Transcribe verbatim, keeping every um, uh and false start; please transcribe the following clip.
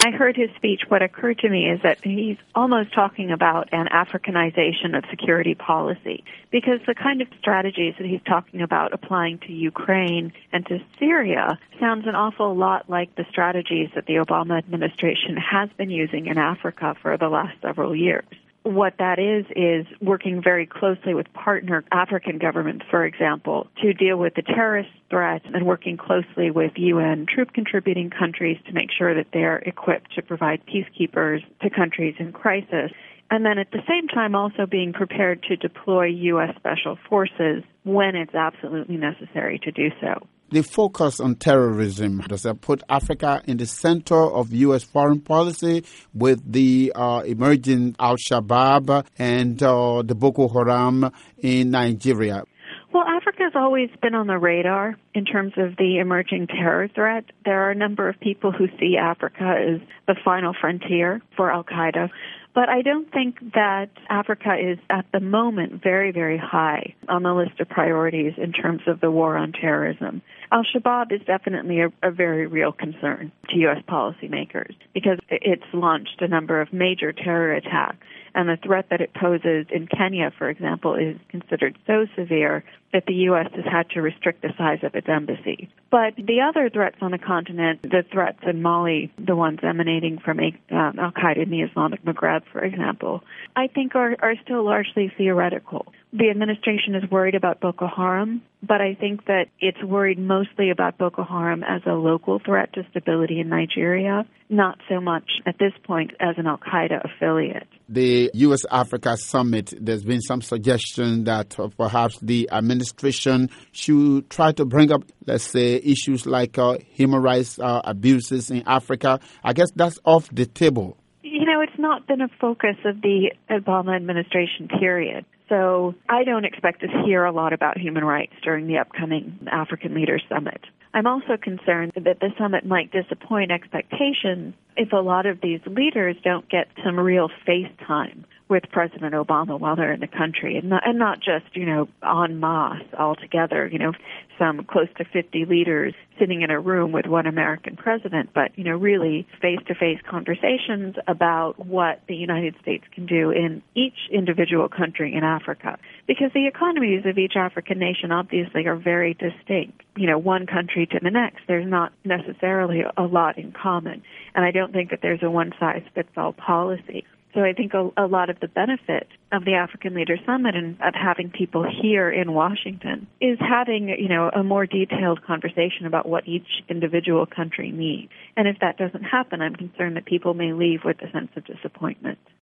I heard his speech. What occurred to me is that he's almost talking about an Africanization of security policy, because the kind of strategies that he's talking about applying to Ukraine and to Syria sounds an awful lot like the strategies that the Obama administration has been using in Africa for the last several years. What that is, is working very closely with partner African governments, for example, to deal with the terrorist threat, and working closely with U N troop-contributing countries to make sure that they're equipped to provide peacekeepers to countries in crisis. And then at the same time also being prepared to deploy U S Special Forces when it's absolutely necessary to do so. The focus on terrorism, does that put Africa in the center of U S foreign policy with the uh, emerging Al-Shabaab and uh, the Boko Haram in Nigeria? Well, Africa has always been on the radar in terms of the emerging terror threat. There are a number of people who see Africa as the final frontier for Al-Qaeda. But I don't think that Africa is, at the moment, very, very high on the list of priorities in terms of the war on terrorism. Al-Shabaab is definitely a, a very real concern to U S policymakers because it's launched a number of major terror attacks, and the threat that it poses in Kenya, for example, is considered so severe that the U S has had to restrict the size of its embassy. But the other threats on the continent, the threats in Mali, the ones emanating from um, Al-Qaeda in the Islamic Maghreb, for example, I think are, are still largely theoretical. The administration is worried about Boko Haram, but I think that it's worried mostly about Boko Haram as a local threat to stability in Nigeria, not so much at this point as an Al-Qaeda affiliate. The U S Africa Summit, there's been some suggestion that uh, perhaps the administration should try to bring up, let's say, issues like uh, human rights uh, abuses in Africa. I guess that's off the table. You know, it's not been a focus of the Obama administration, period. So I don't expect to hear a lot about human rights during the upcoming African Leaders Summit. I'm also concerned that the summit might disappoint expectations if a lot of these leaders don't get some real face time with President Obama while they're in the country, and not, and not just, you know, en masse all together, you know, some close to fifty leaders sitting in a room with one American president, but, you know, really face-to-face conversations about what the United States can do in each individual country in Africa. Because the economies of each African nation obviously are very distinct. You know, one country to the next, there's not necessarily a lot in common. And I don't think that there's a one-size-fits-all policy. So I think a, a lot of the benefit of the African Leaders Summit and of having people here in Washington is having, you know, a more detailed conversation about what each individual country needs. And if that doesn't happen, I'm concerned that people may leave with a sense of disappointment.